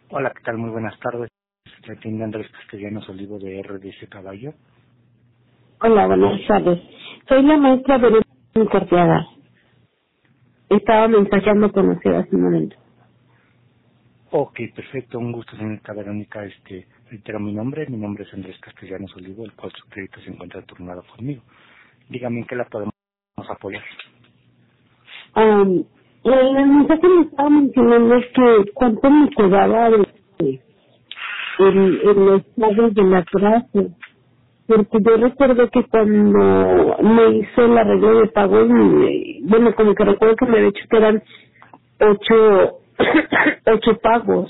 Hola, ¿qué tal? Muy buenas tardes. Se atiende Andrés Castellanos Olivo de RDC Caballo. Hola, buenas tardes. Soy la maestra Verónica Arteaga. Estaba mensajeando con usted hace un momento. Ok, perfecto. Un gusto, señorita Verónica. Reitero mi nombre. Mi nombre es Andrés Castellanos Olivo, el cual su crédito se encuentra turnado conmigo. Dígame en qué la podemos apoyar. El mensaje me estaba mencionando es que cuánto me quedaba en los pagos del atraso. Porque yo recuerdo que cuando me hizo el arreglo de pago, bueno, como que recuerdo que me había dicho que eran 8, 8 pagos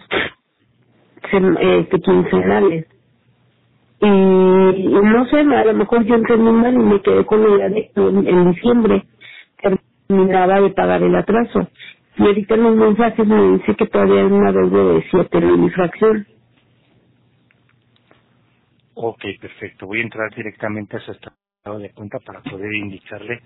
quincenales. Y no sé, a lo mejor yo entendí mal y me quedé con la idea de que en diciembre terminaba de pagar el atraso. Y ahorita en los mensajes me dice que todavía hay una deuda de 7,000 y fracción. Ok, perfecto. Voy a entrar directamente a su estado de cuenta para poder indicarle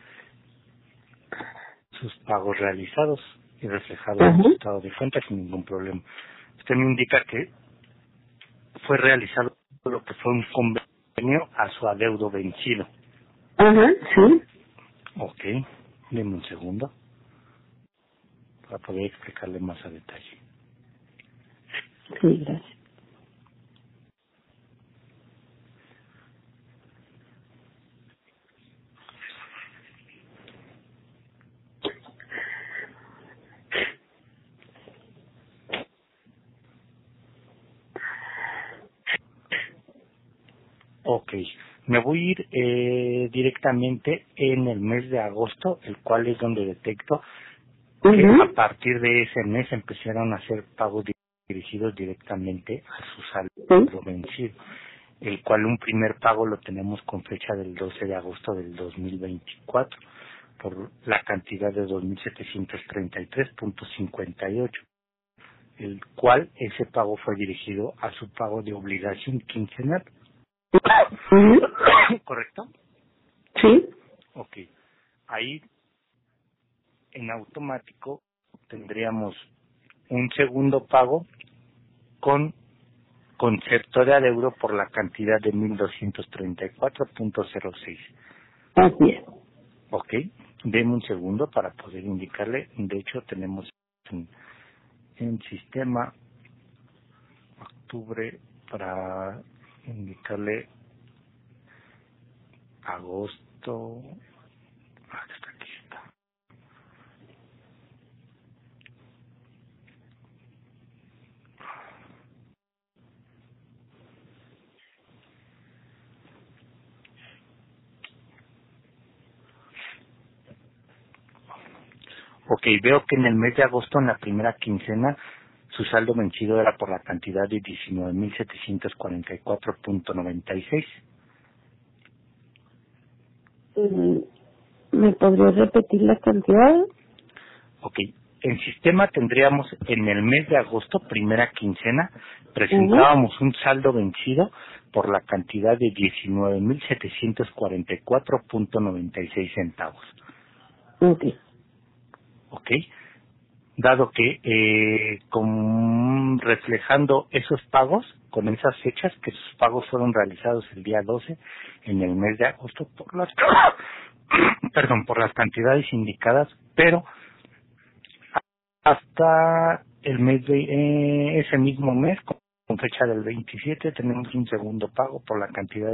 sus pagos realizados y reflejados en Ajá, su estado de cuenta sin ningún problema. Usted me indica que fue realizado lo que fue un convenio a su adeudo vencido. ajá, sí, Ok, deme un segundo para poder explicarle más a detalle. sí, gracias. Ok, me voy a ir directamente en el mes de agosto, el cual es donde detecto que Ajá, a partir de ese mes empezaron a hacer pagos dirigidos directamente a su sí, saldo vencido, el cual un primer pago lo tenemos con fecha del 12 de agosto del 2024 por la cantidad de 2.733.58, el cual ese pago fue dirigido a su pago de obligación quincenal. ujú, ¿Correcto? sí, Ok. Ahí en automático tendríamos un segundo pago con concepto de adeudo por la cantidad de 1.234.06. así es. Ok. Deme un segundo para poder indicarle. De hecho, tenemos en sistema octubre para indicarle agosto. Hasta aquí está. Ok, veo que en el mes de agosto, en la primera quincena, su saldo vencido era por la cantidad de 19.744.96. Mm, ¿Me podría repetir la cantidad? Ok, en sistema tendríamos en el mes de agosto, primera quincena, Ajá, presentábamos un saldo vencido por la cantidad de 19.744.96 centavos. ok, Ok, dado que reflejando esos pagos con esas fechas, que sus pagos fueron realizados el día 12 en el mes de agosto por las perdón, por las cantidades indicadas, pero hasta el mes de ese mismo mes, con fecha del 27, tenemos un segundo pago por la cantidad de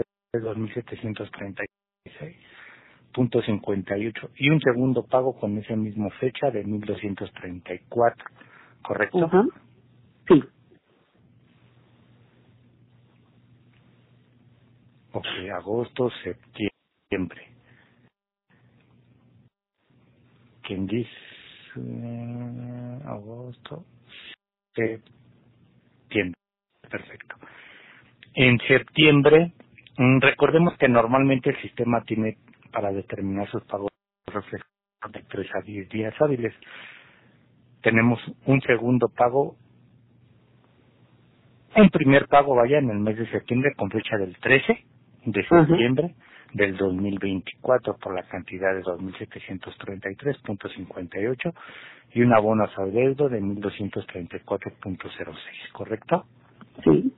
2.736.58 y un segundo pago con esa misma fecha de 1.234, ¿correcto? ajá, sí, Ok, agosto, septiembre. ¿Quién dice? Agosto, septiembre. Perfecto. En septiembre, recordemos que normalmente el sistema tiene para determinar sus pagos reflejos de 3 a 10 días hábiles. Tenemos un segundo pago, un primer pago, vaya, en el mes de septiembre con fecha del 13 de ajá, septiembre del 2024 por la cantidad de 2.733.58 y un abono a su adeudo de 1.234.06, ¿correcto? Sí.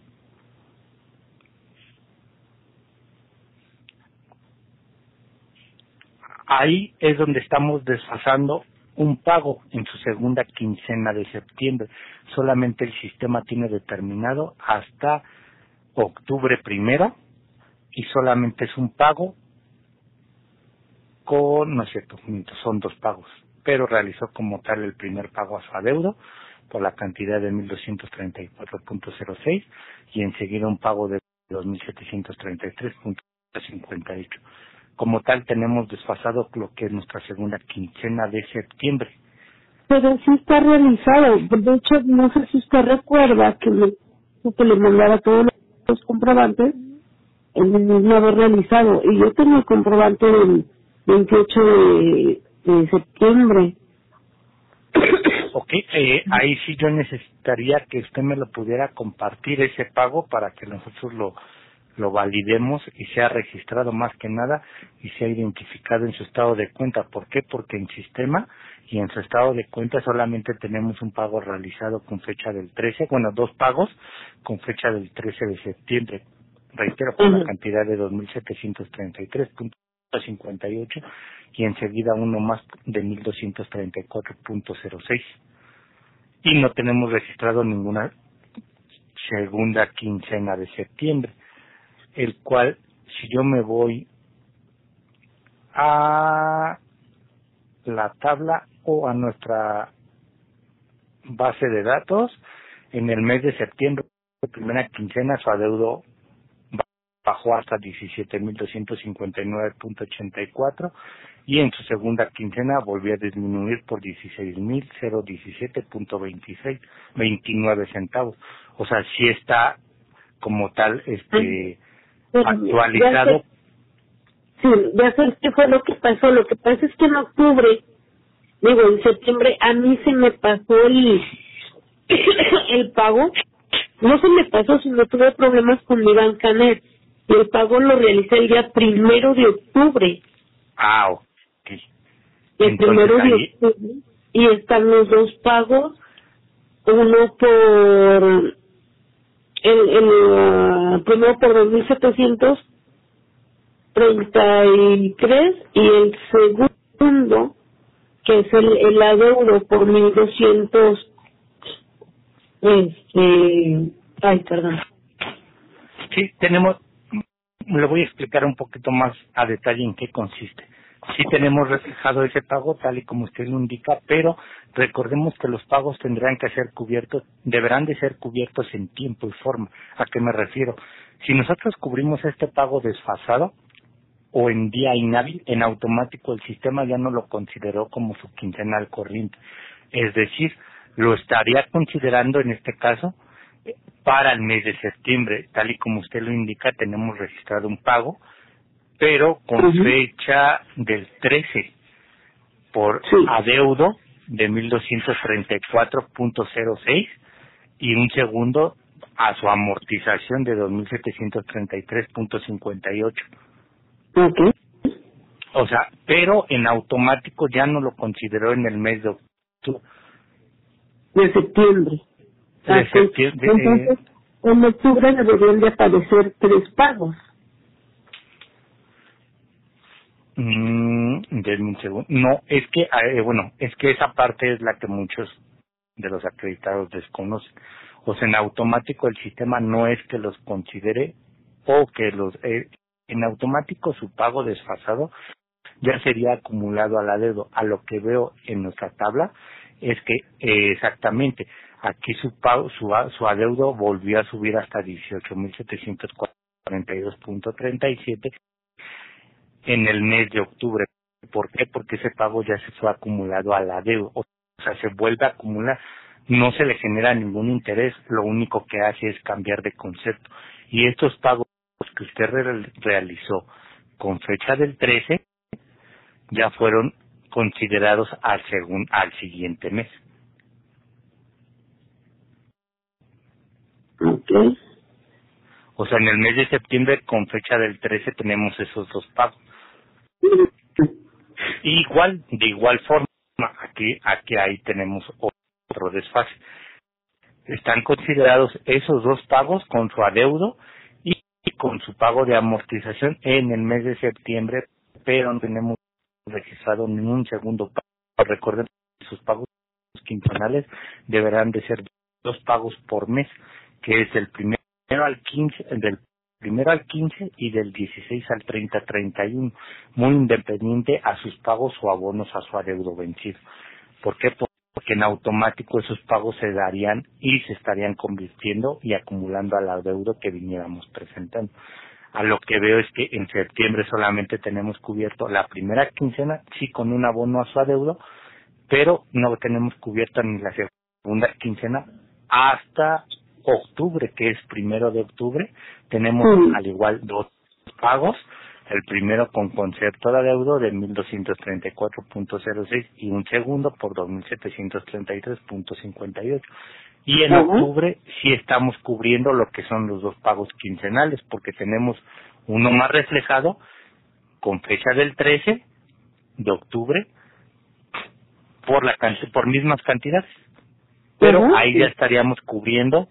Ahí es donde estamos desfasando un pago en su segunda quincena de septiembre. Solamente el sistema tiene determinado hasta octubre 1 y solamente es un pago no es cierto, son 2 pagos, pero realizó como tal el primer pago a su adeudo por la cantidad de 1.234.06 y enseguida un pago de 2.733.58. Como tal tenemos desfasado lo que es nuestra segunda quincena de septiembre. Pero sí está realizado. De hecho, no sé si usted recuerda que le mandara todos los comprobantes el mismo haber realizado. Y yo tengo el comprobante del 28 de septiembre. Ok, ahí sí yo necesitaría que usted me lo pudiera compartir ese pago para que nosotros lo validemos y sea registrado más que nada y sea identificado en su estado de cuenta. ¿Por qué? Porque en sistema y en su estado de cuenta solamente tenemos un pago realizado con fecha del 13, 2 pagos con fecha del 13 de septiembre, reitero, por la cantidad de 2.733.58 y enseguida uno más de 1.234.06. Y no tenemos registrado ninguna segunda quincena de septiembre, el cual, si yo me voy a la tabla o a nuestra base de datos, en el mes de septiembre, primera quincena, su adeudo bajó hasta 17.259.84 y en su segunda quincena volvió a disminuir por 16.017.29 centavos. O sea, sí está como tal actualizado. Sí, ya sé qué fue lo que pasó. Lo que pasa es que en octubre, en septiembre, a mí se me pasó el pago. No se me pasó, sino tuve problemas con mi Bancanet. Y el pago lo realicé el día 1 de octubre. Ah, ok. El 1 de octubre. Y están los 2 pagos. Uno por primero por 2.733 y el segundo, que es el adeudo por 1.200, perdón. Sí, le voy a explicar un poquito más a detalle en qué consiste. Sí tenemos reflejado ese pago tal y como usted lo indica, pero recordemos que los pagos deberán de ser cubiertos en tiempo y forma. ¿A qué me refiero? Si nosotros cubrimos este pago desfasado o en día inhábil, en automático el sistema ya no lo consideró como su quincenal corriente. Es decir, lo estaría considerando en este caso para el mes de septiembre. Tal y como usted lo indica, tenemos registrado un pago, pero con fecha del 13 por adeudo de 1.234.06 y un segundo a su amortización de 2.733.58. Okay. O sea, pero en automático ya no lo consideró en el mes de octubre. De septiembre. De septiembre. Entonces, en octubre deberían de aparecer 3 pagos. Denme un segundo. No, es que, es que esa parte es la que muchos de los acreditados desconocen. O sea, en automático el sistema no es que los considere o que en automático su pago desfasado ya sería acumulado al adeudo. A lo que veo en nuestra tabla es que exactamente aquí su adeudo volvió a subir hasta 18.742.37 en el mes de octubre. ¿Por qué? Porque ese pago ya se fue acumulado al adeudo. O sea, se vuelve a acumular. No se le genera ningún interés. Lo único que hace es cambiar de concepto. Y estos pagos que usted realizó con fecha del 13 ya fueron considerados al siguiente mes. Okay. O sea, en el mes de septiembre, con fecha del 13, tenemos esos dos pagos. De igual forma, aquí ahí tenemos otro desfase. Están considerados esos dos pagos con su adeudo y con su pago de amortización en el mes de septiembre, pero no tenemos registrado ningún segundo pago. Recuerden que sus pagos quincenales deberán de ser dos pagos por mes, que es del primero al 15 y del 16 al 31, muy independiente a sus pagos o abonos a su adeudo vencido. ¿Por qué? Porque en automático esos pagos se darían y se estarían convirtiendo y acumulando al adeudo que viniéramos presentando. A lo que veo es que en septiembre solamente tenemos cubierto la primera quincena, sí con un abono a su adeudo, pero no tenemos cubierta ni la segunda quincena hasta octubre, que es 1 de octubre. Tenemos al igual dos pagos, el primero con concepto de adeudo de 1.234.06 y un segundo por 2.733.58. Y en octubre sí estamos cubriendo lo que son los dos pagos quincenales, porque tenemos uno más reflejado con fecha del 13 de octubre por mismas cantidades. Pero ahí ya estaríamos cubriendo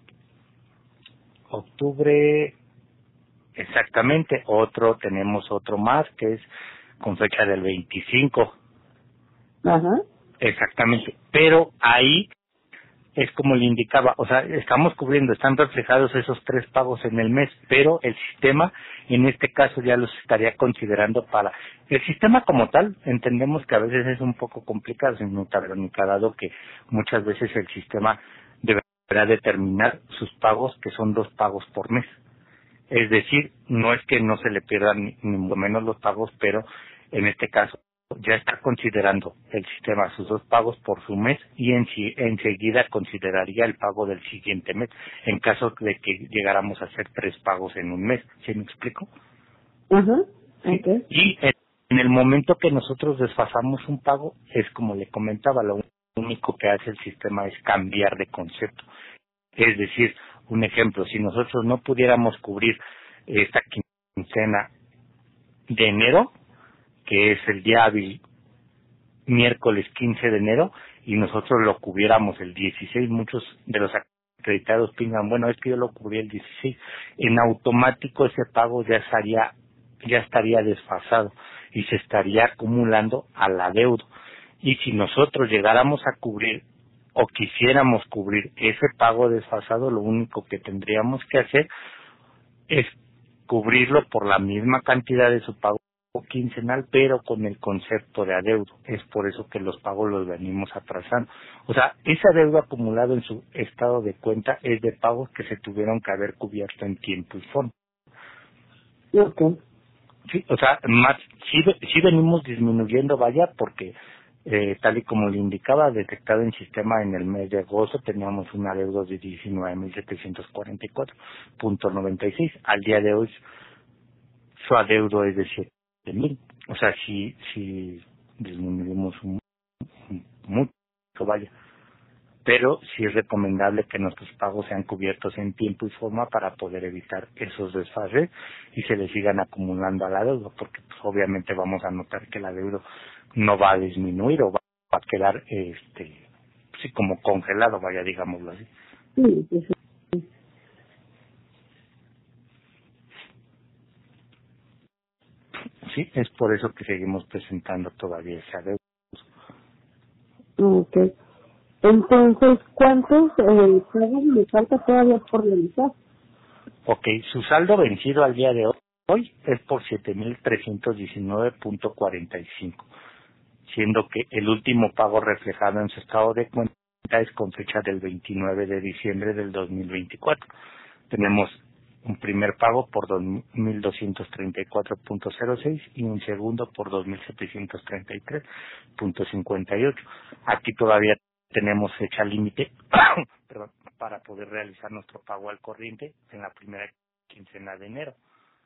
octubre. Exactamente, tenemos otro más que es con fecha del 25. Exactamente, pero ahí es como le indicaba, o sea, están reflejados esos tres pagos en el mes, pero el sistema en este caso ya los estaría considerando para el sistema como tal. Entendemos que a veces es un poco complicado, señorita Verónica, dado que muchas veces el sistema deberá determinar sus pagos, que son dos pagos por mes. Es decir, no es que no se le pierdan ni mucho menos los pagos, pero en este caso ya está considerando el sistema sus dos pagos por su mes y enseguida consideraría el pago del siguiente mes, en caso de que llegáramos a hacer tres pagos en un mes. ¿Sí me explico? Okay. Y en el momento que nosotros desfasamos un pago, es como le comentaba, lo único que hace el sistema es cambiar de concepto. Es decir, un ejemplo, si nosotros no pudiéramos cubrir esta quincena de enero, que es el día hábil miércoles 15 de enero, y nosotros lo cubriéramos el 16, muchos de los acreditados piensan, bueno, es que yo lo cubrí el 16, en automático ese pago ya estaría desfasado y se estaría acumulando al adeudo. Y si nosotros llegáramos a cubrir o quisiéramos cubrir ese pago desfasado, lo único que tendríamos que hacer es cubrirlo por la misma cantidad de su pago quincenal, pero con el concepto de adeudo. Es por eso que los pagos los venimos atrasando. O sea, ese adeudo acumulado en su estado de cuenta es de pagos que se tuvieron que haber cubierto en tiempo y forma. Sí, o sea, sí venimos disminuyendo, vaya, porque tal y como le indicaba, detectado en sistema en el mes de agosto, teníamos un adeudo de 19.744.96. Al día de hoy, su adeudo es de 7.000. O sea, sí disminuimos mucho, vaya. Pero sí es recomendable que nuestros pagos sean cubiertos en tiempo y forma para poder evitar esos desfases y se les sigan acumulando al adeudo, porque pues, obviamente vamos a notar que el adeudo no va a disminuir o va a quedar sí, como congelado, vaya, digámoslo así. Sí, es por eso que seguimos presentando todavía ese adeudo. Okay. Entonces, ¿cuántos pagos me falta todavía por realizar? Ok, su saldo vencido al día de hoy es por 7.319.45, siendo que el último pago reflejado en su estado de cuenta es con fecha del 29 de diciembre del 2024. Tenemos un primer pago por 2.234.06 y un segundo por 2.733.58. Aquí todavía tenemos fecha límite perdón, para poder realizar nuestro pago al corriente en la primera quincena de enero.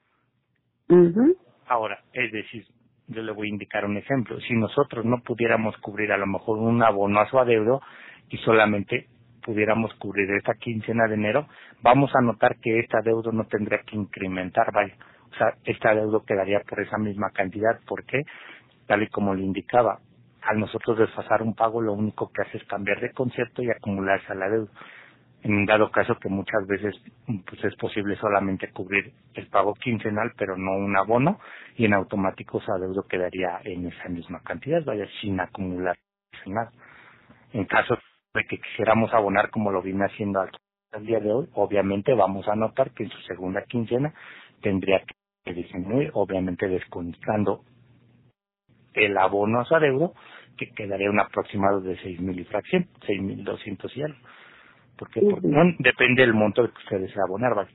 Ahora, es decir, yo le voy a indicar un ejemplo. Si nosotros no pudiéramos cubrir a lo mejor un abono a su adeudo y solamente pudiéramos cubrir esta quincena de enero, vamos a notar que este adeudo no tendría que incrementar, vaya. O sea, este adeudo quedaría por esa misma cantidad. ¿Por qué? Tal y como le indicaba, al nosotros desfasar un pago, lo único que hace es cambiar de concepto y acumularse al adeudo. En un dado caso que muchas veces pues es posible solamente cubrir el pago quincenal, pero no un abono, y en automático su adeudo quedaría en esa misma cantidad, vaya, sin acumular nada. En caso de que quisiéramos abonar como lo viene haciendo al día de hoy, obviamente vamos a notar que en su segunda quincena tendría que disminuir, obviamente descontando el abono a su adeudo, que quedaría un aproximado de 6,000 y fracción, 6,200 y algo. Porque Ujú. no depende del monto que ustedes desea abonar, ¿vale?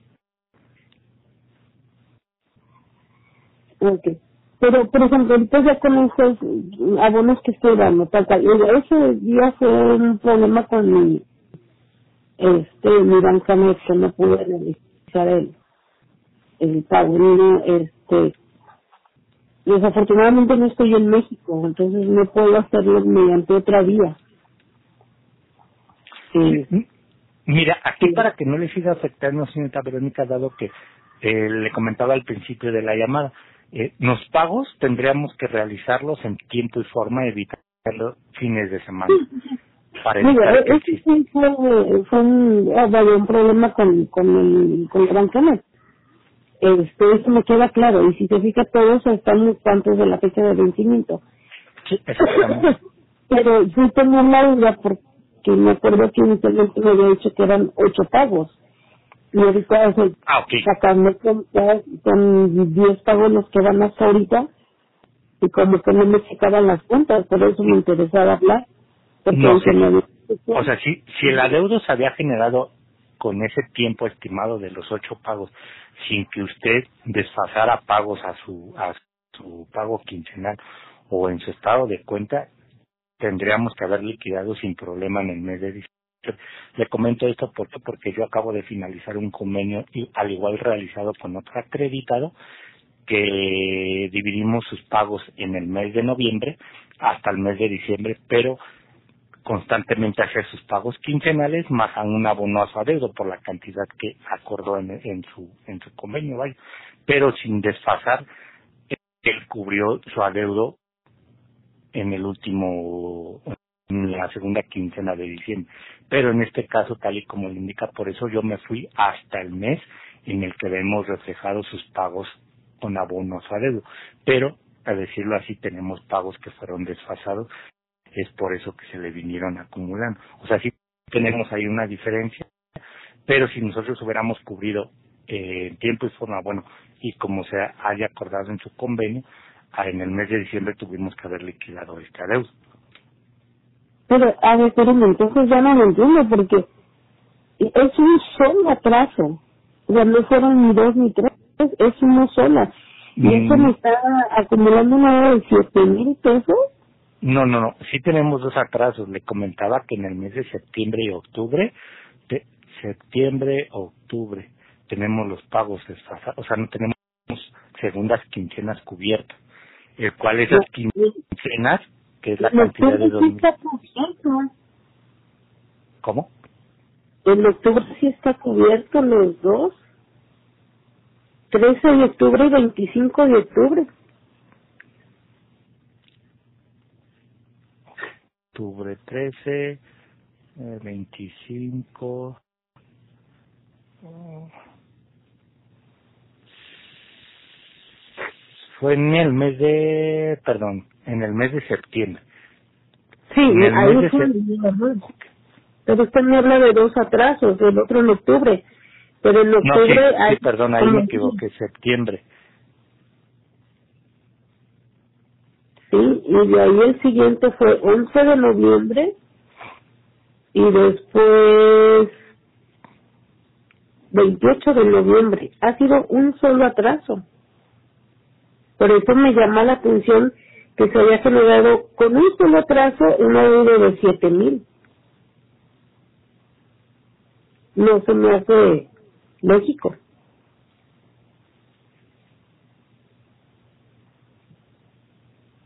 Ok. Pero, por ejemplo, ahorita ya con esos abonos que estoy dando, tal cual, ese día fue un problema con mi banca net, que no pude realizar el pago. No, desafortunadamente no estoy en México, entonces no puedo hacerlo mediante otra vía. Sí, Mira, aquí sí. para que no le siga afectando, señorita Verónica, dado que le comentaba al principio de la llamada, los pagos tendríamos que realizarlos en tiempo y forma, evitando fines de semana, para Mira, evitar que el ese sí fue un problema con la banca net. Eso me queda claro, y si se fija todos están muy cuantos de la fecha de vencimiento. sí, exactamente. Pero yo tengo una duda porque me acuerdo que inicialmente me había dicho que eran 8 pagos, y ahorita Ah, ok. sacando cuentas son 10 pagos los que van hasta ahorita, y como que no me sacaban las cuentas, por eso me interesaba hablar, porque No aunque sé. me había O dicho, sea, si el adeudo se había generado con ese tiempo estimado de los 8 pagos, sin que usted desfasara pagos a su pago quincenal o en su estado de cuenta, tendríamos que haber liquidado sin problema en el mes de diciembre. Le comento esto porque yo acabo de finalizar un convenio y al igual realizado con otro acreditado que dividimos sus pagos en el mes de noviembre hasta el mes de diciembre, pero constantemente hacer sus pagos quincenales más a un abono a su adeudo por la cantidad que acordó en su convenio, vaya, pero sin desfasar. Él cubrió su adeudo en la segunda quincena de diciembre, pero en este caso, tal y como le indica, por eso yo me fui hasta el mes en el que vemos reflejados sus pagos con abono a su adeudo, pero a decirlo así, tenemos pagos que fueron desfasados, es por eso que se le vinieron acumulando. O sea, sí tenemos ahí una diferencia, pero si nosotros hubiéramos cubrido en tiempo y forma, bueno, y como se haya acordado en su convenio, en el mes de diciembre tuvimos que haber liquidado este adeudo. pero a ver, pero entonces ya no lo entiendo, porque es un solo atraso. O sea, no fueron ni 2 ni 3, es uno sola. Y eso Mm, me está acumulando una deuda de 7,000 pesos. no, sí tenemos dos atrasos. Le comentaba que en el mes de septiembre y octubre, octubre, tenemos los pagos desfasados, o sea, no tenemos segundas quincenas cubiertas, el cual No, esas quincenas, que es la en cantidad de octubre sí 2,000. está cubierto. ¿Cómo? En octubre sí está cubierto los dos. 13 de octubre y 25 de octubre. Octubre 13, 25, fue en el mes de septiembre. Sí, En el mes ahí de fue. septiembre, Pero usted me habla de dos atrasos, el otro en octubre. Pero en no, sí, octubre sí, hay perdón, ahí me como equivoqué, septiembre. sí, y de ahí el siguiente fue 11 de noviembre y después 28 de noviembre. Ha sido un solo atraso. Por eso me llama la atención que se haya generado con un solo atraso una deuda de 7,000. No se me hace lógico.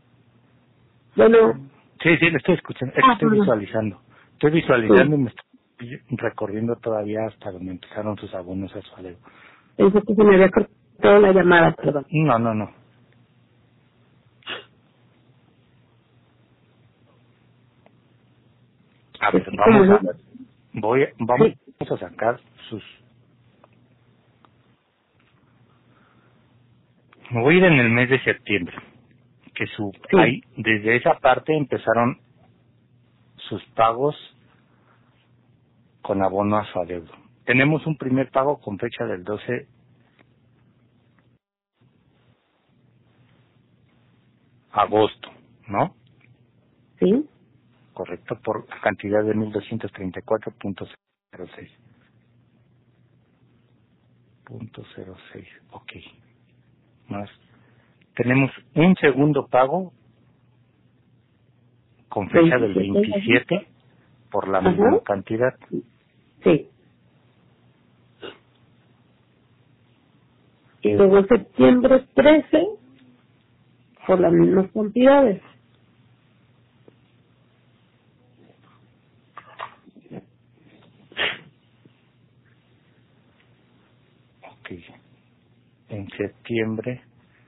Bueno, Sí, le estoy escuchando, es que estoy perdón. visualizando. Estoy Sí. visualizando y me estoy recorriendo todavía hasta donde empezaron sus abonos a su adeudo. Pensé que se me había cortado la llamada, perdón. No. A ver, vamos a sacar sus... Me voy a ir en el mes de septiembre, que ahí, desde esa parte empezaron sus pagos con abono a su adeudo. Tenemos un primer pago con fecha del 12 agosto, ¿no? Sí. Correcto, por cantidad de 1,234.06. .06, ok. Más. Tenemos un segundo pago con fecha del 27 por la misma cantidad. Sí. Y luego septiembre 13 por las mismas cantidades. Ok. En septiembre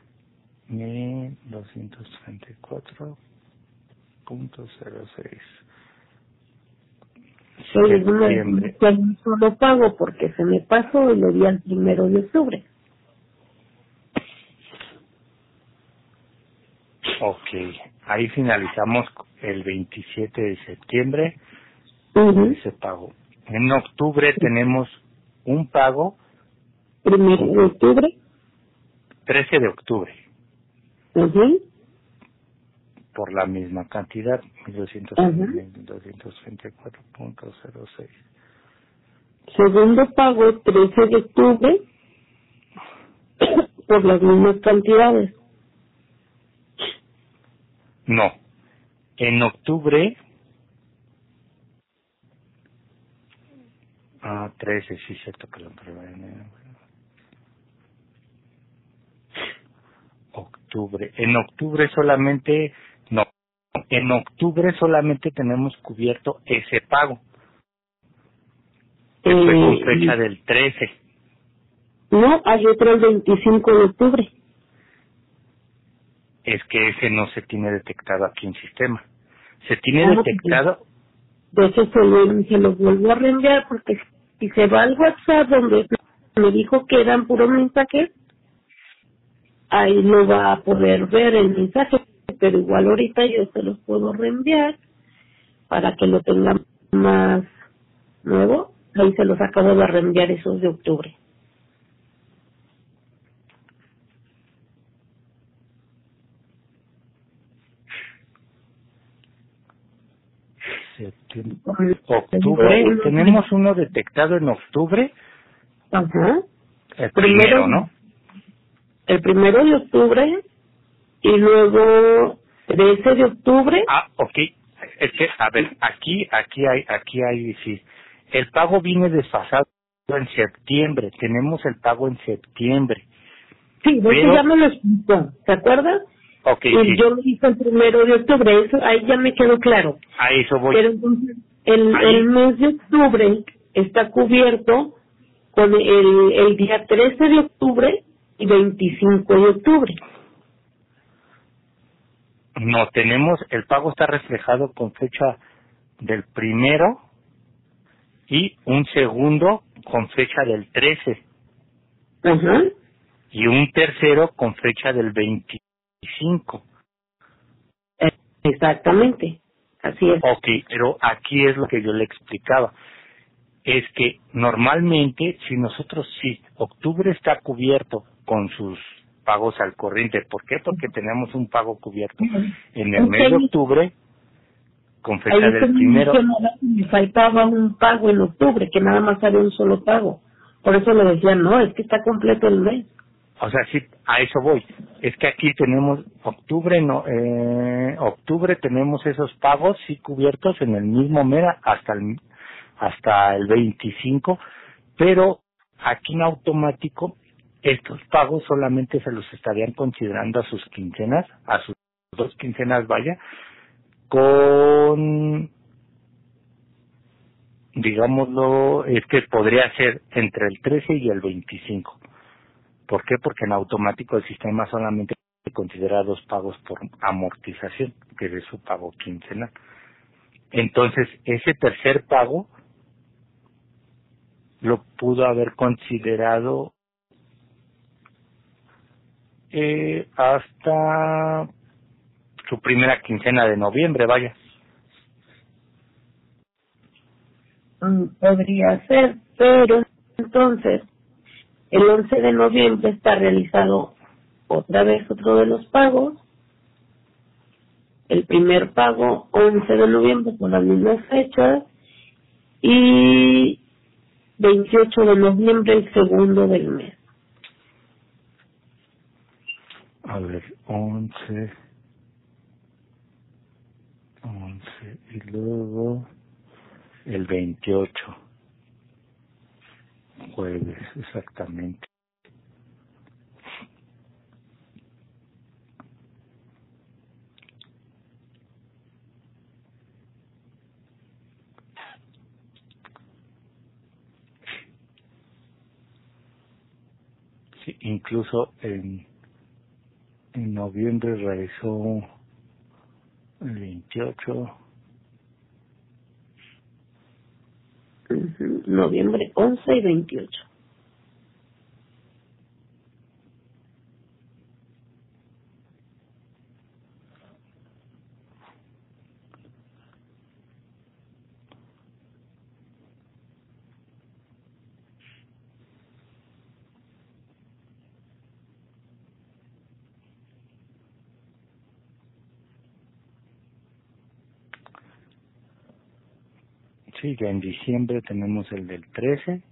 1,234.06. Septiembre. Un solo pago porque se me pasó y lo di al 1 de octubre. Ok, ahí finalizamos el 27 de septiembre ese pago. En octubre tenemos un pago. 1 de octubre. 13 de octubre. Por la misma cantidad, 1,234.06. Segundo pago, 13 de octubre, por las mismas cantidades. No, en octubre, 13, sí, cierto, perdón. Octubre, en octubre solamente, no, en octubre solamente tenemos cubierto ese pago, que fue con fecha del 13. No, hay otro el 25 de octubre. Es que ese no se tiene detectado aquí en sistema. Se tiene detectado. De hecho, se lo vuelvo a reenviar porque si se va al WhatsApp donde me dijo que eran puros mensajes, ahí no va a poder ver el mensaje, pero igual ahorita yo se los puedo reenviar para que lo tengan más nuevo. Ahí se los acabo de reenviar esos de octubre. Octubre, tenemos uno detectado en octubre. Ajá. El primero, ¿no? El 1 de octubre y luego 13 de octubre. Ok. Es que, a ver, aquí hay, sí. El pago viene desfasado en septiembre. Tenemos el pago en septiembre. Sí, de hecho ya me lo explicó, ¿te acuerdas? Ok, y sí. yo lo hice el 1 de octubre, eso ahí ya me quedó claro. A eso voy. Pero entonces el mes de octubre está cubierto con el día 13 de octubre y 25 de octubre. No, tenemos, el pago está reflejado con fecha del 1 y un segundo con fecha del 13. Ajá. Y un tercero con fecha del 25. Exactamente, así es. Ok, pero aquí es lo que yo le explicaba. Es que normalmente, si nosotros octubre está cubierto con sus pagos al corriente. ¿Por qué? Porque tenemos un pago cubierto en el mes de octubre con fecha del 1. Me faltaba un pago en octubre, que nada más había un solo pago. Por eso le decían, no, es que está completo el mes. O sea, sí, a eso voy. Es que aquí tenemos octubre tenemos esos pagos sí cubiertos en el mismo mes hasta el 25, pero aquí en automático estos pagos solamente se los estarían considerando a sus quincenas, a sus 2 quincenas, vaya, con digámoslo, es que podría ser entre el 13 y el 25. ¿Por qué? Porque en automático el sistema solamente considera 2 pagos por amortización, que es su pago quincenal. Entonces, ese tercer pago lo pudo haber considerado hasta su primera quincena de noviembre, vaya. Podría ser, pero entonces el 11 de noviembre está realizado otra vez otro de los pagos. El primer pago, 11 de noviembre, por las mismas fechas, y 28 de noviembre, el segundo del mes. A ver, 11 y luego el 28, jueves, exactamente. Sí, incluso en noviembre realizó el 28. Noviembre 11 y 28. Sí, ya en diciembre tenemos el del 13.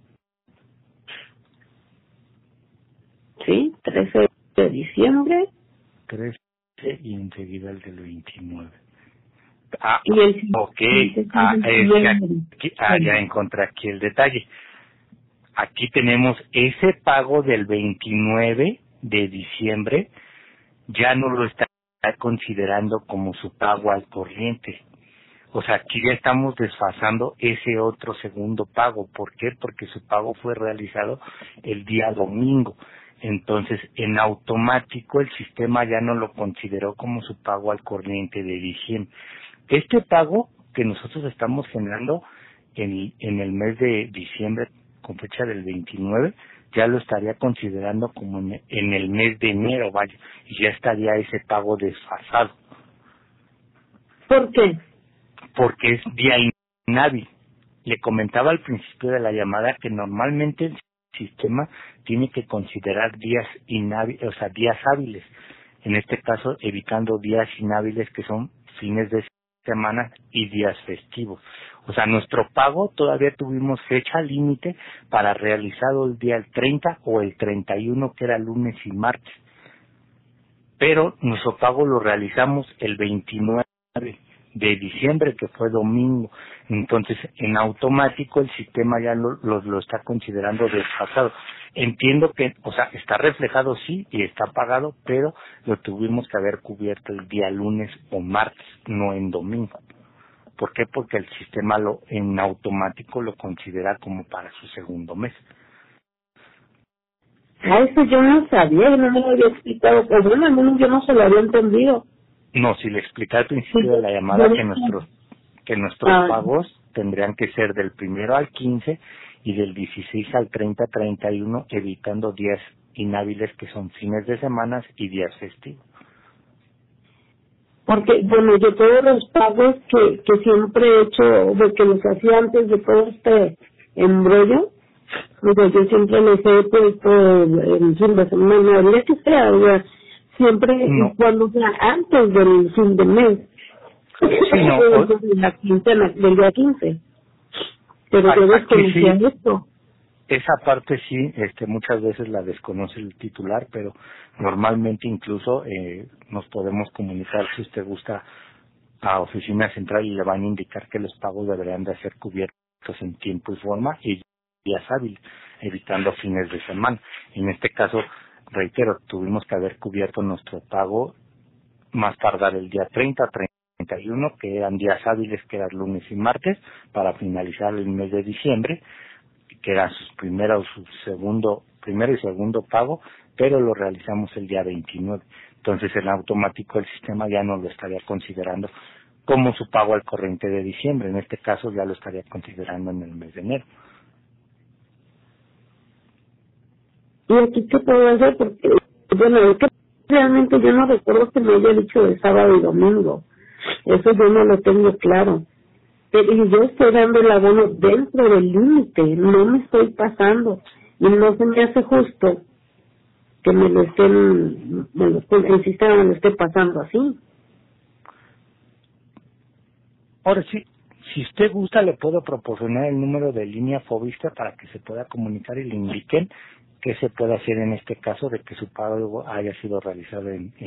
Sí, 13 de diciembre. 13 y enseguida el del 29. Y el Ok. siguiente Ya encontré aquí el detalle. Aquí tenemos ese pago del 29 de diciembre, ya no lo está considerando como su pago al corriente. O sea, aquí ya estamos desfasando ese otro segundo pago. ¿Por qué? Porque su pago fue realizado el día domingo. Entonces, en automático el sistema ya no lo consideró como su pago al corriente de diciembre. Este pago que nosotros estamos generando en el mes de diciembre con fecha del 29, ya lo estaría considerando como en el mes de enero, vaya, y ya estaría ese pago desfasado. ¿Por qué? Porque es día inhábil. Le comentaba al principio de la llamada que normalmente el sistema tiene que considerar días inhábiles, o sea, días hábiles. En este caso, evitando días inhábiles que son fines de semana y días festivos. O sea, nuestro pago todavía tuvimos fecha límite para realizado el día 30 o el 31, que era lunes y martes. Pero nuestro pago lo realizamos el 29 de diciembre, que fue domingo. Entonces, en automático el sistema ya lo está considerando desfasado. Entiendo que, o sea, está reflejado sí y está pagado, pero lo tuvimos que haber cubierto el día lunes o martes, no en domingo. ¿Por qué? Porque el sistema en automático lo considera como para su segundo mes. A eso yo no sabía, no me lo había explicado. Pues bueno, al menos yo no se lo había entendido. No, si le expliqué al principio de la llamada que nuestros pagos tendrían que ser del 1 al 15 y del 16 al 30-31, evitando días inhábiles que son fines de semanas y días festivos. Porque, bueno, yo todos los pagos que siempre he hecho, de que los hacía antes de todo este embrollo, pues yo siempre les he puesto el fin de semana, el día que sea, o sea, siempre cuando sea antes del fin de mes, de la quincena, del día 15. Pero yo desconocía esto. Esa parte sí, muchas veces la desconoce el titular, pero normalmente incluso nos podemos comunicar, si usted gusta, a oficina central y le van a indicar que los pagos deberían de ser cubiertos en tiempo y forma y días hábiles, evitando fines de semana. En este caso, reitero, tuvimos que haber cubierto nuestro pago más tardar el día 30, 31, que eran días hábiles, que eran lunes y martes, para finalizar el mes de diciembre, que era primero y segundo pago, pero lo realizamos el día 29. Entonces, en automático el sistema ya no lo estaría considerando como su pago al corriente de diciembre. En este caso ya lo estaría considerando en el mes de enero. ¿Y aquí qué puedo hacer? Porque, bueno, es que realmente yo no recuerdo que me haya dicho de sábado y domingo. Eso yo no lo tengo claro. Pero yo estoy dando el abono dentro del límite, no me estoy pasando. Y no se me hace justo que el sistema me lo esté pasando así. Ahora sí, si usted gusta, le puedo proporcionar el número de línea Fobista para que se pueda comunicar y le indiquen qué se puede hacer en este caso de que su pago haya sido realizado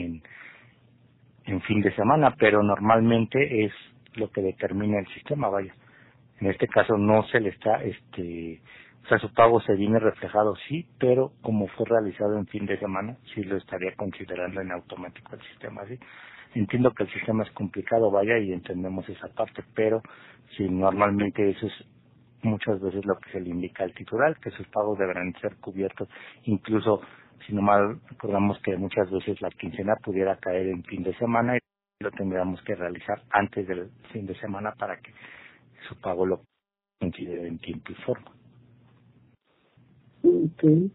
en fin de semana, pero normalmente es lo que determina el sistema, vaya. En este caso no se le está, o sea, su pago se viene reflejado, sí, pero como fue realizado en fin de semana, sí lo estaría considerando en automático el sistema, sí. Entiendo que el sistema es complicado, vaya, y entendemos esa parte, pero sí, normalmente eso es muchas veces lo que se le indica al titular, que sus pagos deberán ser cubiertos, incluso si no mal recordamos que muchas veces la quincena pudiera caer en fin de semana y lo tendríamos que realizar antes del fin de semana para que su pago lo considere en tiempo y forma. Okay.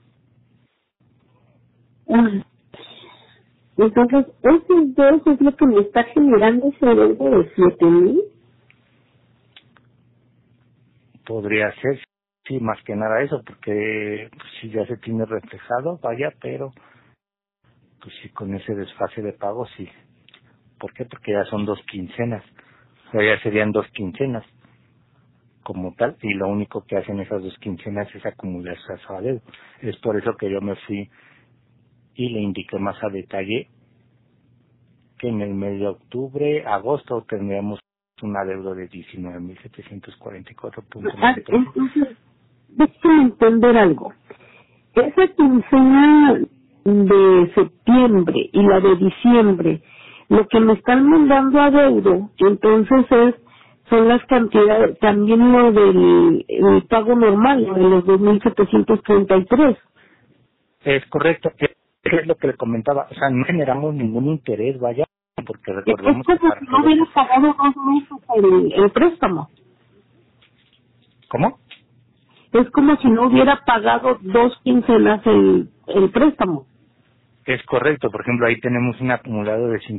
Ah, entonces, esos dos es lo que me está generando ese deuda de 7,000. Podría ser, sí, más que nada eso, porque pues, sí ya se tiene reflejado, vaya, pero pues sí, con ese desfase de pago, sí. ¿Por qué? Porque ya son 2 quincenas, o sea, ya serían 2 quincenas como tal, y lo único que hacen esas 2 quincenas es acumularse a su adeudo. Es por eso que yo me fui y le indiqué más a detalle que en el mes de octubre, agosto, tendríamos un adeudo de 19,744,90. Entonces, déjame entender algo. Esa quincena de septiembre y la de diciembre, lo que me están mandando a deudo, entonces son las cantidades, también lo del el pago normal, lo de los 2,733. Es correcto, es lo que le comentaba, o sea, no generamos ningún interés, vaya, porque Es recordemos que como para si no todo... hubiera pagado 2 meses el préstamo. ¿Cómo? Es como si no hubiera pagado 2 quincenas el préstamo. Es correcto, por ejemplo, ahí tenemos un acumulado de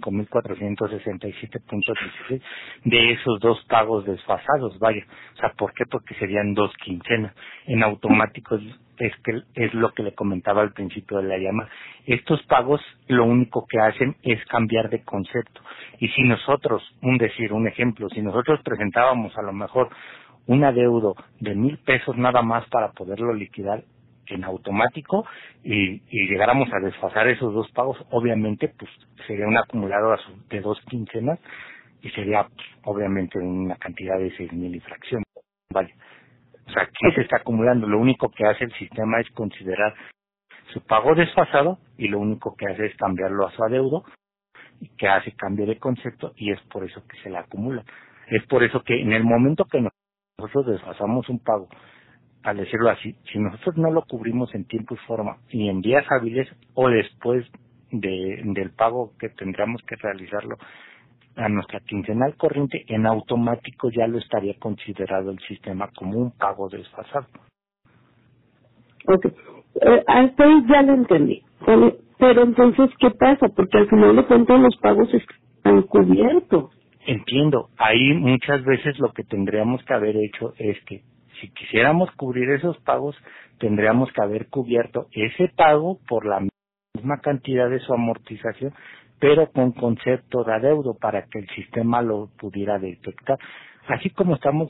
5,467,16 de esos 2 pagos desfasados, vaya. O sea, ¿por qué? Porque serían 2 quincenas. En automático es que es lo que le comentaba al principio de la llamada. Estos pagos lo único que hacen es cambiar de concepto. Y si nosotros, un ejemplo, si nosotros presentábamos a lo mejor un adeudo de 1,000 pesos nada más para poderlo liquidar en automático y llegáramos a desfasar esos 2 pagos, obviamente pues sería un acumulado de 2 quincenas y sería pues, obviamente una cantidad de 6,000 y fracción. Vale. O sea, aquí se está acumulando. Lo único que hace el sistema es considerar su pago desfasado y lo único que hace es cambiarlo a su adeudo, que hace cambio de concepto y es por eso que se le acumula. Es por eso que en el momento que nosotros desfasamos un pago, al decirlo así, si nosotros no lo cubrimos en tiempo y forma y en días hábiles o después del pago que tendríamos que realizarlo a nuestra quincenal corriente, en automático ya lo estaría considerado el sistema como un pago desfasado. Ok. Hasta ahí ya lo entendí. ¿Vale? Pero entonces, ¿qué pasa? Porque al final de cuentas los pagos están cubiertos. Entiendo, ahí muchas veces lo que tendríamos que haber hecho es que si quisiéramos cubrir esos pagos, tendríamos que haber cubierto ese pago por la misma cantidad de su amortización, pero con concepto de adeudo para que el sistema lo pudiera detectar. Así como estamos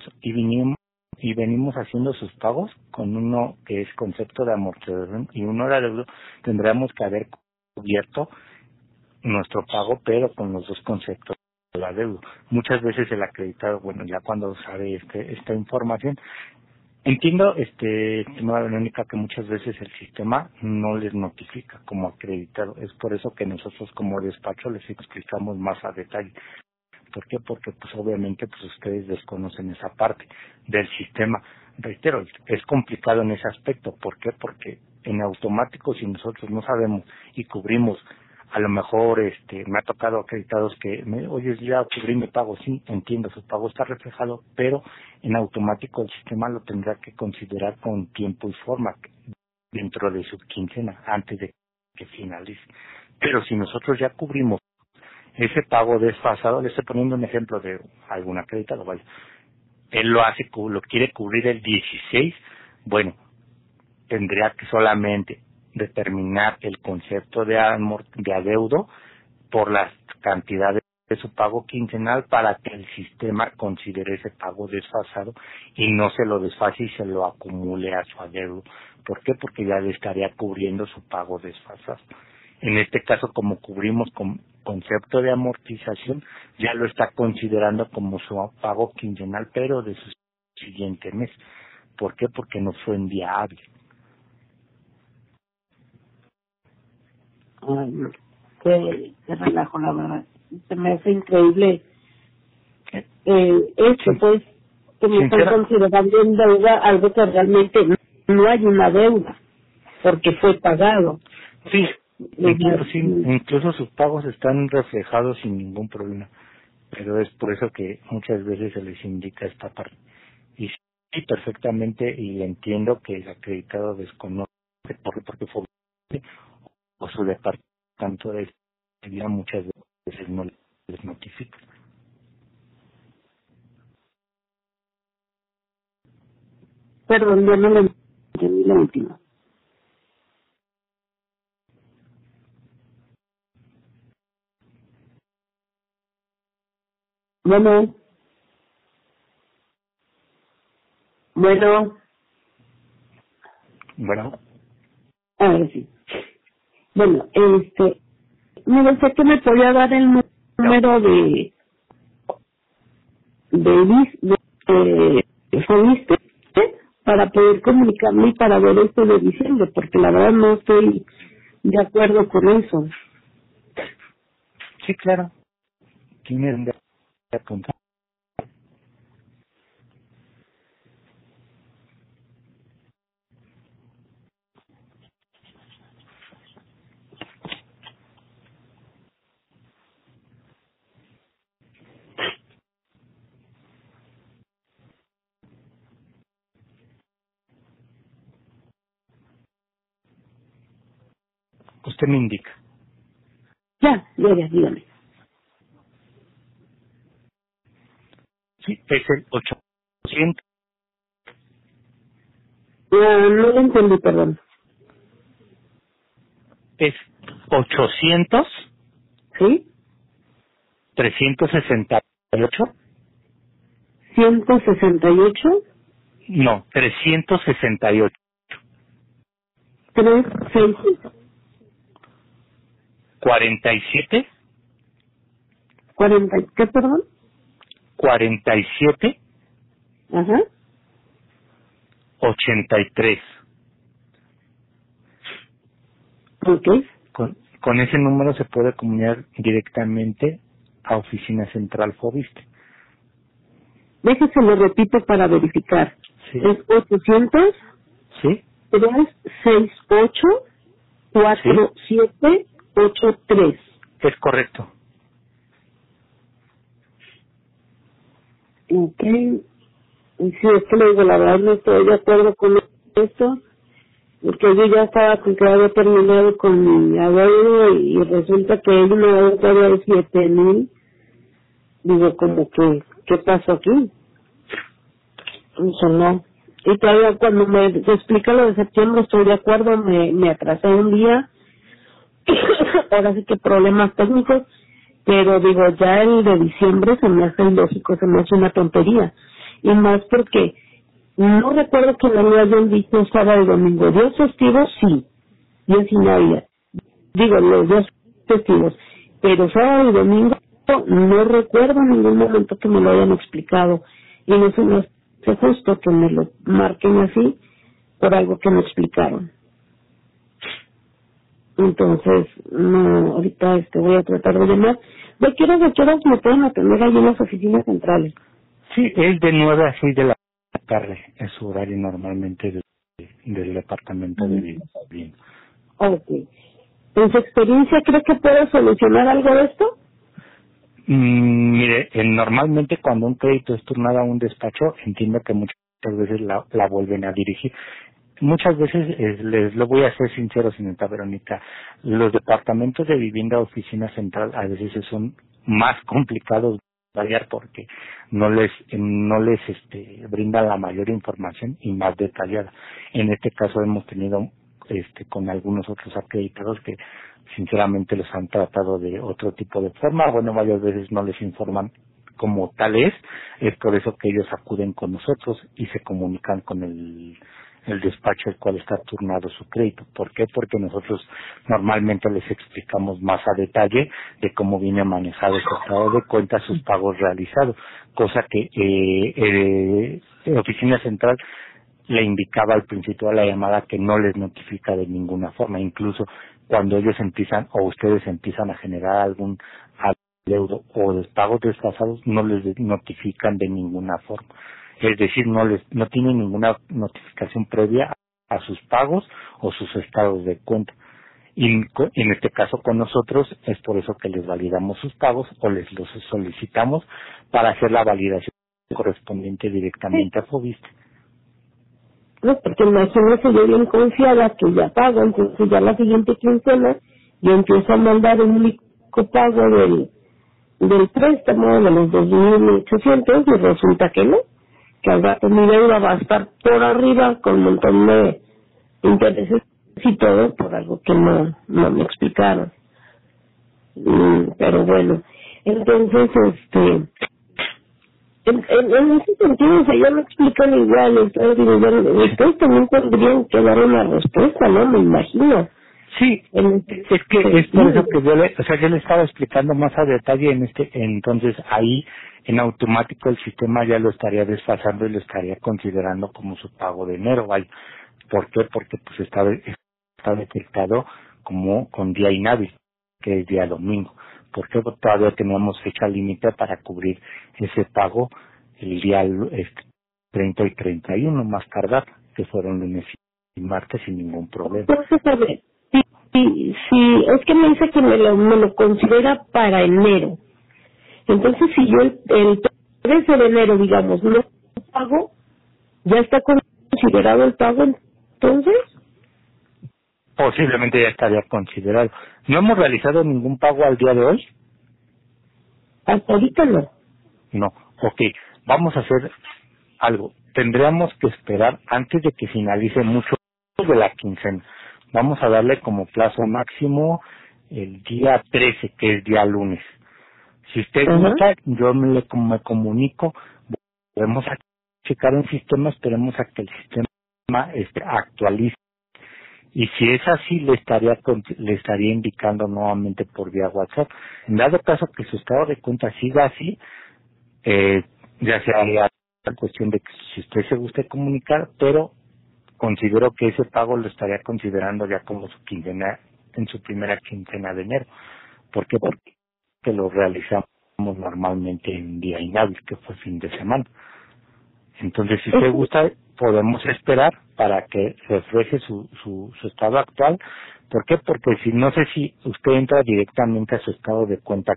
y venimos haciendo sus pagos con uno que es concepto de amortización y uno de adeudo, tendríamos que haber cubierto nuestro pago, pero con los 2 conceptos de la deuda. Muchas veces el acreditado, bueno, ya cuando sabe esta información, entiendo, estimada Verónica, que muchas veces el sistema no les notifica como acreditado. Es por eso que nosotros como despacho les explicamos más a detalle. ¿Por qué? Porque pues obviamente pues ustedes desconocen esa parte del sistema. Reitero, es complicado en ese aspecto. ¿Por qué? Porque en automático, si nosotros no sabemos y cubrimos, a lo mejor me ha tocado acreditados que, oye, ya cubrí mi pago, sí, entiendo, su pago está reflejado, pero en automático el sistema lo tendrá que considerar con tiempo y forma dentro de su quincena, antes de que finalice. Pero si nosotros ya cubrimos ese pago desfasado, le estoy poniendo un ejemplo de algún acreditado, vaya, él lo quiere cubrir el 16, bueno, tendría que solamente determinar el concepto de adeudo por las cantidades de su pago quincenal para que el sistema considere ese pago desfasado y no se lo desfase y se lo acumule a su adeudo. ¿Por qué? Porque ya le estaría cubriendo su pago desfasado. En este caso, como cubrimos con concepto de amortización, ya lo está considerando como su pago quincenal, pero de su siguiente mes. ¿Por qué? Porque no fue en día hábil. Ay, no. Qué relajo, la verdad. Se me hace increíble esto, Sí. pues, que me están considerando en deuda algo que realmente no hay una deuda, porque fue pagado. Sí, incluso sus pagos están reflejados sin ningún problema, pero es por eso que muchas veces se les indica esta parte. Y sí, perfectamente, y entiendo que el acreditado desconoce porque fue o su departamento de seguridad muchas veces no les notifica. Perdón, yo no lo entendí la última. Bueno, Bueno, a ver sí. Bueno, me decía que me podía dar el número de Fobiste para poder comunicarme y para ver esto de diciembre, porque la verdad no estoy de acuerdo con eso. sí, claro, tienen de apuntar. Usted me indica. Ya, dígame. Sí, es el 800, No lo entendí, perdón. es 800 ¿Sí? 368, 168, no, 368, 365, 47, 40, ¿qué perdón? 47, Ajá. 83. Ok. Con ese número se puede comunicar directamente a Oficina Central Fobiste. Déjese lo repito para verificar. Sí. Es 800 ¿Sí? 368 4783. Es correcto. Ok. Y si es que le digo, la verdad no estoy de acuerdo con esto, porque yo ya estaba con que había terminado con mi abuelo y resulta que él me ha dado 7,000. Digo, como que, ¿qué pasó aquí? Eso no. Y todavía cuando me explica lo de septiembre estoy de acuerdo, me atrasé un día, ahora sí que problemas técnicos, pero digo, ya el de diciembre se me hace ilógico, se me hace una tontería. Y más porque no recuerdo que me lo hayan dicho sábado y domingo. ¿Días festivos? Sí, días sin Navidad. Digo, los días festivos. Pero sábado y domingo no recuerdo en ningún momento que me lo hayan explicado. Y no se me hace justo que me lo marquen así por algo que me explicaron. Entonces, no, ahorita voy a tratar de llamar de qué horas me pueden atender ahí en las oficinas centrales? Sí, es de 9 a 6 de la tarde, es su horario normalmente del departamento de vivienda. Ok. ¿En su experiencia cree que puedo solucionar algo de esto? Mire, normalmente cuando un crédito es turnado a un despacho, entiendo que muchas veces la vuelven a dirigir. Muchas veces, les lo voy a ser sincero, señorita Verónica, los departamentos de vivienda o oficina central a veces son más complicados de variar porque no les brinda la mayor información y más detallada. En este caso hemos tenido con algunos otros acreditados que sinceramente los han tratado de otro tipo de forma. Bueno, varias veces no les informan como tal es por eso que ellos acuden con nosotros y se comunican con el despacho al cual está turnado su crédito. ¿Por qué? Porque nosotros normalmente les explicamos más a detalle de cómo viene manejado su estado de cuenta, sus pagos realizados, cosa que Oficina Central le indicaba al principio de la llamada que no les notifica de ninguna forma, incluso cuando ellos empiezan o ustedes empiezan a generar algún adeudo o de pagos desfasados, no les notifican de ninguna forma. Es decir, no tienen ninguna notificación previa a sus pagos o sus estados de cuenta. Y en este caso con nosotros es por eso que les validamos sus pagos o les los solicitamos para hacer la validación correspondiente directamente a Fobiste. No, porque imagínese yo bien confiada que ya pago, entonces ya la siguiente quincena yo empiezo a mandar un único pago del préstamo de los 2.800 y resulta que no, que al rato mi deuda va a estar por arriba con un montón de intereses y todo por algo que no me explicaron. Pero bueno, entonces en ese sentido, o sea, ya me explican igual, entonces digo, bueno, ustedes también tendrían que dar una respuesta, ¿no? Me imagino. Sí, es que es por eso que yo le estaba explicando más a detalle entonces ahí en automático el sistema ya lo estaría desfasando y lo estaría considerando como su pago de enero, ¿vale? ¿Por qué? Porque pues está detectado como con día inhábil, que es día domingo. Porque todavía teníamos fecha límite para cubrir ese pago el día 30 y 31 más tardar, que fueron lunes y martes sin ningún problema. Entonces, a ver, si es que me dice que me lo considera para enero. Entonces, si yo el 13 de enero, digamos, no pago, ¿ya está considerado el pago entonces? Posiblemente ya estaría considerado. ¿No hemos realizado ningún pago al día de hoy? Hasta ahorita no. No. Ok, vamos a hacer algo. Tendríamos que esperar antes de que finalice mucho de la quincena. Vamos a darle como plazo máximo el día 13, que es día lunes. Si usted gusta, yo me comunico, podemos checar un sistema, esperemos a que el sistema actualice. Y si es así, le estaría indicando nuevamente por vía WhatsApp. En dado caso que su estado de cuenta siga así, ya sea la cuestión de que si usted se guste comunicar, pero considero que ese pago lo estaría considerando ya como su quincena, en su primera quincena de enero. ¿Por qué? Porque lo realizamos normalmente en día inhábil, que fue fin de semana. Entonces, si usted gusta, podemos esperar para que refleje su estado actual. ¿Por qué? Porque si no sé si usted entra directamente a su estado de cuenta.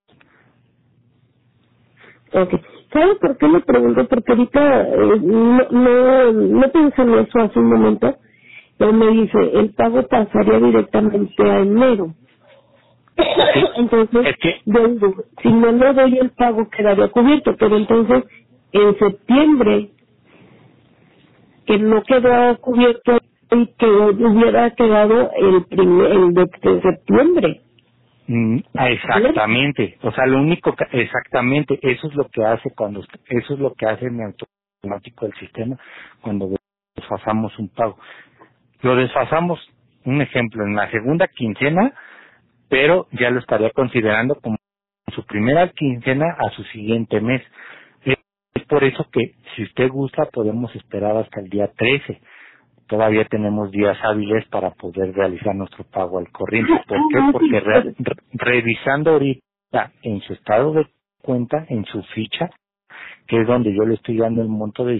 Okay. ¿Sabe por qué le pregunto? Porque ahorita no pensé en eso hace un momento, pero me dice, el pago pasaría directamente a enero. Entonces, yo digo, si no le doy el pago quedaría cubierto, pero entonces en septiembre, que no quedó cubierto y que hubiera quedado el de septiembre. Exactamente, o sea, lo único que, exactamente, eso es lo que hace en automático el sistema cuando desfasamos un pago. Lo desfasamos, un ejemplo, en la segunda quincena, pero ya lo estaría considerando como su primera quincena a su siguiente mes. Es por eso que, si usted gusta, podemos esperar hasta el día 13. Todavía tenemos días hábiles para poder realizar nuestro pago al corriente. ¿Por qué? Porque revisando ahorita en su estado de cuenta, en su ficha, que es donde yo le estoy dando el monto de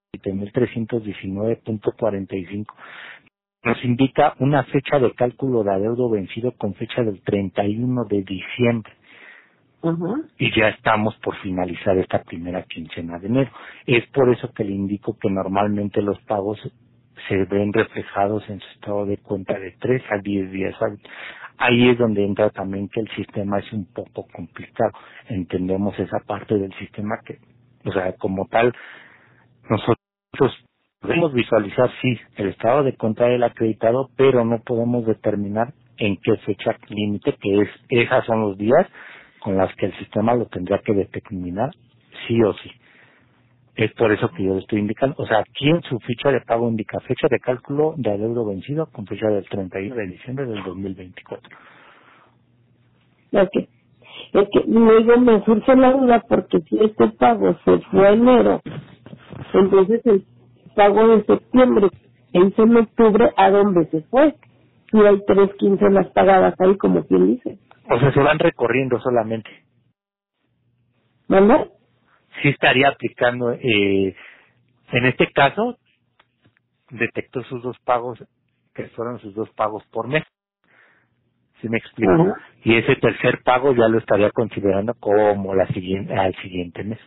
7.319.45, nos indica una fecha de cálculo de adeudo vencido con fecha del 31 de diciembre. Y ya estamos por finalizar esta primera quincena de enero. Es por eso que le indico que normalmente los pagos se ven reflejados en su estado de cuenta de 3 a 10 días hábiles. Ahí es donde entra también que el sistema es un poco complicado. Entendemos esa parte del sistema que, o sea, como tal, nosotros podemos visualizar, sí, el estado de cuenta del acreditado, pero no podemos determinar en qué fecha límite, que es, esas son los días con las que el sistema lo tendrá que determinar, sí o sí. Es por eso que yo le estoy indicando, o sea, aquí en su ficha de pago indica fecha de cálculo de adeudo vencido con fecha del 31 de diciembre del 2024. Ok. Es que luego me surge la duda porque si este pago se fue a enero, entonces el pago de septiembre que hice en octubre, ¿a dónde se fue? Si hay 3 quincenas pagadas ahí, como quien dice. O sea, se van recorriendo solamente. ¿Verdad? Sí estaría aplicando, en este caso, detectó sus 2 pagos, que fueron sus 2 pagos por mes. ¿Sí me explico? Ajá. Y ese tercer pago ya lo estaría considerando como al siguiente mes.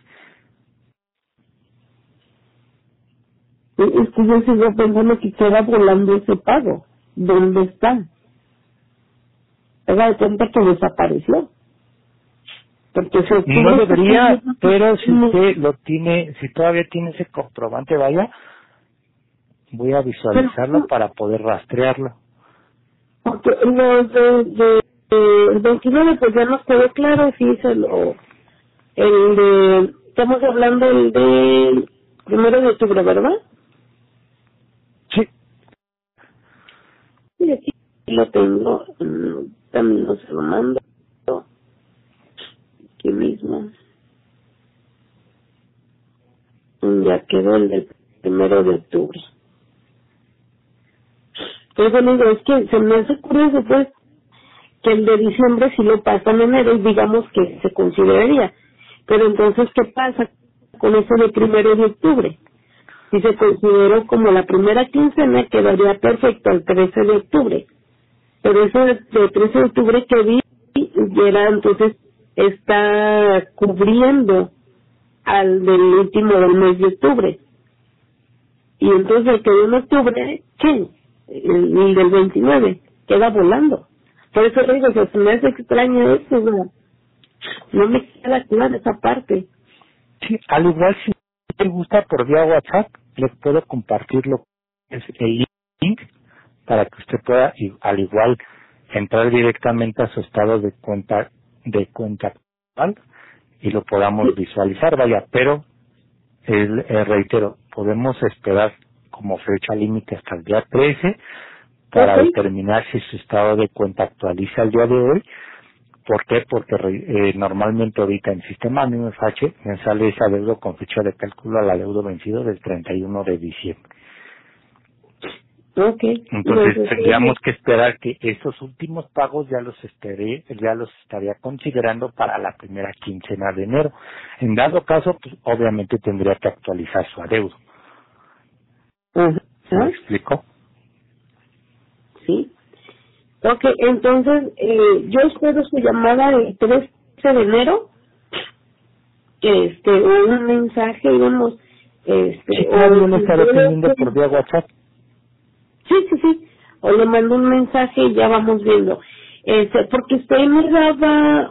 Es que yo sigo pensando que queda volando ese pago. ¿Dónde está? Haga de cuenta que desapareció. Porque si No debería, pero si usted lo tiene, si todavía tiene ese comprobante, vaya, voy a visualizarlo para poder rastrearlo. Porque los el 29 pues ya nos quedó claro, sí, el de, estamos hablando el de 1 de octubre, ¿verdad? Sí. Sí, aquí lo tengo, también no se lo mando, aquí mismo. Ya quedó el del 1 de octubre. Entonces, amigo, es que se me hace curioso, pues, que el de diciembre si lo pasa en enero y digamos que se consideraría. Pero entonces, ¿qué pasa con eso de 1 de octubre? Si se consideró como la primera quincena, quedaría perfecto el 13 de octubre. Pero eso de 13 de octubre que vi, era entonces, está cubriendo al del último del mes de octubre. Y entonces el que dio en octubre, ¿qué? El del 29, queda volando. Por eso le digo, o sea, se me hace extraño eso, no me queda clara esa parte. Sí, al igual si te gusta por vía WhatsApp, les puedo compartirlo, es el link, para que usted pueda, al igual, entrar directamente a su estado de cuenta actual y lo podamos visualizar, vaya, pero reitero, podemos esperar como fecha límite hasta el día 13 para determinar si su estado de cuenta actualiza el día de hoy. ¿Por qué? Porque normalmente ahorita en sistema MFH me sale ese adeudo con fecha de cálculo al adeudo vencido del 31 de diciembre. Entonces tendríamos que esperar que estos últimos pagos ya los estaría considerando para la primera quincena de enero. En dado caso, pues obviamente tendría que actualizar su adeudo. ¿Me explico? Sí. Ok, entonces yo espero su llamada el 13 de enero, o un mensaje, digamos, Sí, claro, yo le estaré teniendo por vía WhatsApp. Sí, o le mando un mensaje y ya vamos viendo. Porque usted me daba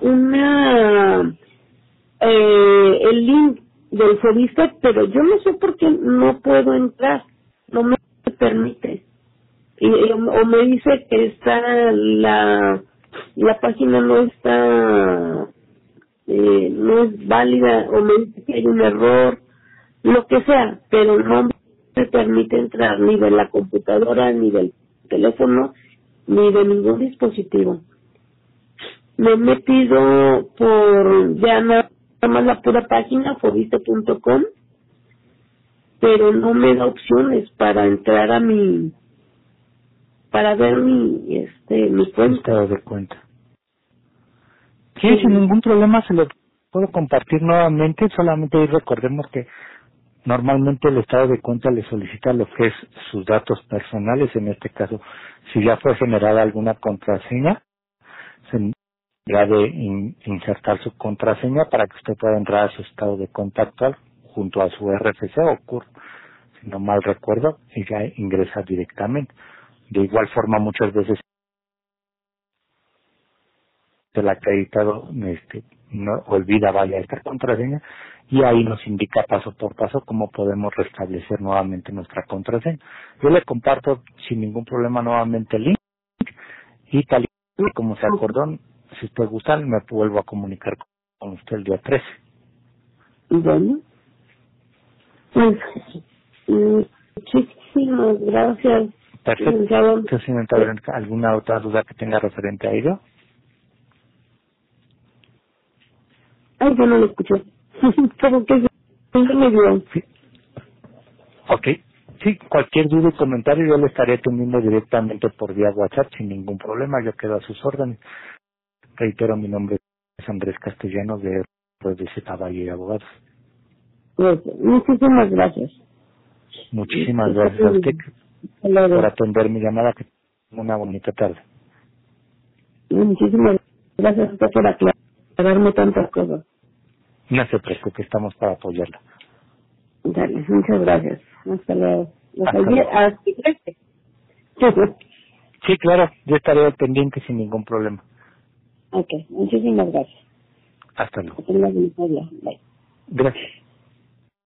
el link del Fobista, pero yo no sé por qué no puedo entrar, no me permite. O me dice que está la página no está, no es válida, o me dice que hay un error, lo que sea, pero no me permite entrar ni de la computadora, ni del teléfono, ni de ningún dispositivo. Me he metido por ya nada más la pura página fobista.com, pero no me da opciones para entrar a para ver mi cuenta. Estado de cuenta. Sí, sin ningún problema se lo puedo compartir nuevamente, solamente ahí recordemos que normalmente el estado de cuenta le solicita lo que es sus datos personales, en este caso, si ya fue generada alguna contraseña, se ya de insertar su contraseña para que usted pueda entrar a su estado de cuenta actual junto a su RFC o CUR, si no mal recuerdo, y ya ingresa directamente. De igual forma, muchas veces el acreditado no olvida vaya esta contraseña y ahí nos indica paso por paso cómo podemos restablecer nuevamente nuestra contraseña. Yo le comparto sin ningún problema nuevamente el link y tal y como se acordó, si usted gusta, me vuelvo a comunicar con usted el día 13. Bueno, pues, muchísimas gracias. Perfecto. licenciado. Entonces, señorita Verónica, ¿alguna otra duda que tenga referente a ello? Ay, yo no lo escuché. Como que se me dio. Sí. Ok. Sí, cualquier duda y comentario yo le estaré atendiendo directamente por vía WhatsApp sin ningún problema. Yo quedo a sus órdenes. Reitero, mi nombre es Andrés Castellanos de Z Valle y Abogados. Pues, muchísimas gracias. Muchísimas gracias a usted por Claro. atender mi llamada. Que tenga una bonita tarde. Muchísimas gracias a usted por aclararme tantas cosas. No se preocupe, estamos para apoyarla. Dale, muchas gracias. Hasta luego. Hasta luego. Hasta Sí, claro, yo estaré al pendiente sin ningún problema. Ok, muchísimas gracias. Hasta luego. Que tengas un buen día. Bye. Gracias.